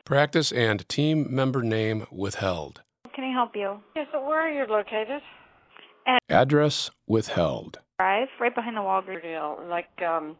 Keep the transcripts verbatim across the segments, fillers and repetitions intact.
Practice and team member name withheld. Can I help you? Yes, so where are you located? At Address withheld. Drive, right behind the Walgreens. Deal, like um,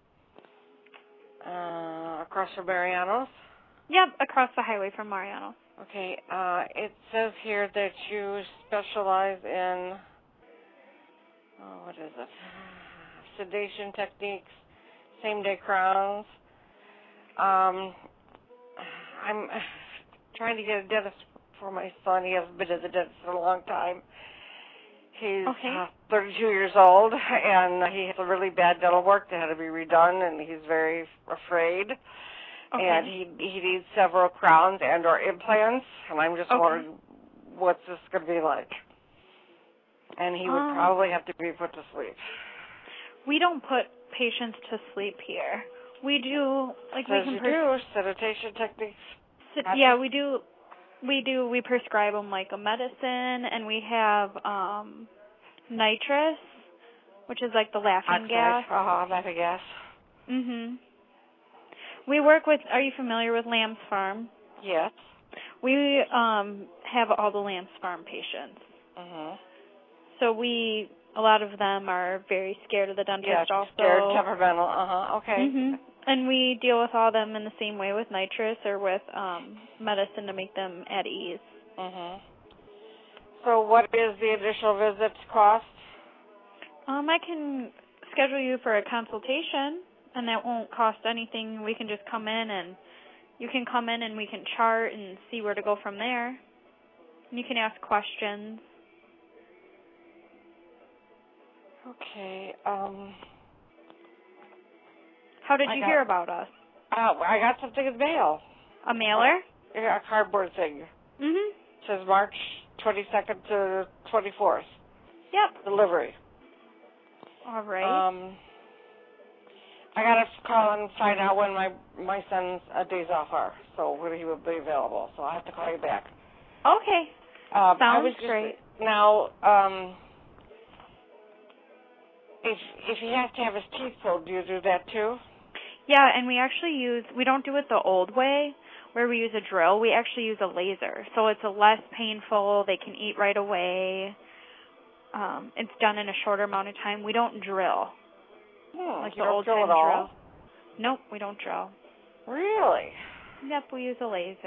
uh, across from Mariano's? Yep, across the highway from Mariano. Okay, uh, it says here that you specialize in, oh, what is it? Sedation techniques, same-day crowns. Um, I'm trying to get a dentist for my son. He hasn't been to the dentist in a long time. He's Okay. uh, thirty-two years old, and he has a really bad dental work that had to be redone, and he's very afraid. Okay. And he he needs several crowns and or implants, and I'm just Okay. wondering what's this going to be like. And he would Um, probably have to be put to sleep. We don't put patients to sleep here. We do, like, we Says can... you pres- do sedation techniques. sit- yeah, we do, we do, we prescribe them, like, a medicine, and we have um, nitrous, which is, like, the laughing gas. Uh-huh, laughing gas. Mm-hmm. We work with, are you familiar with Lamb's Farm? Yes. We um, have all the Lamb's Farm patients. Mm-hmm. So we, a lot of them are very scared of the dentist Yeah, also. scared, temperamental. Uh-huh, okay. hmm And we deal with all them in the same way with nitrous or with um, medicine to make them at ease. Mm-hmm. So what is the initial visit cost? Um, I can schedule you for a consultation, and that won't cost anything. We can just come in, and you can come in, and we can chart and see where to go from there. And you can ask questions. Okay. Um. How did I you got- hear about us? Oh, I got something in the mail. A mailer? Yeah, a cardboard thing. Mm-hmm. It says March twenty-second to twenty-fourth. Yep. Delivery. All right. Um. I gotta call and find out when my my son's uh, days off are, so when he will be available. So I will have to call you back. okay. Um, I Sounds was just, great. Now, um, if if he has to have his teeth pulled, do you do that too? Yeah, and we actually use, we don't do it the old way where we use a drill. We actually use a laser. So it's a less painful. They can eat right away. Um, it's done in a shorter amount of time. We don't drill. Hmm, like you the don't old drill time at all? drill. Nope, we don't drill. Really? Yep, we use a laser.